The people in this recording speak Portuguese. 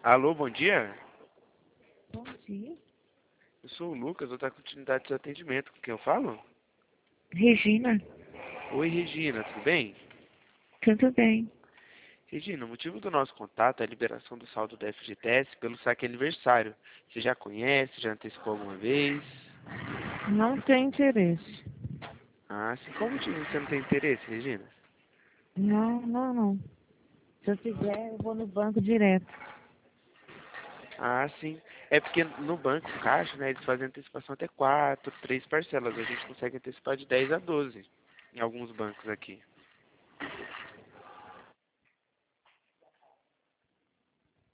Alô, bom dia? Bom dia. Eu sou o Lucas, eu da continuidade de atendimento. Com quem eu falo? Regina, Oi, Regina, tudo bem? tudo bem? Regina, o motivo do nosso contato é a liberação do saldo do FGTS pelo saque aniversário. Você já conhece, já antecipou alguma vez? Não tem interesse. Ah, sim. Qual motivo você não tem interesse, Regina? Não. Se eu quiser, eu vou no banco direto. Ah, sim. É porque no banco, Caixa, né, eles fazem antecipação até 4, 3 parcelas. A gente consegue antecipar de 10 a 12 em alguns bancos aqui.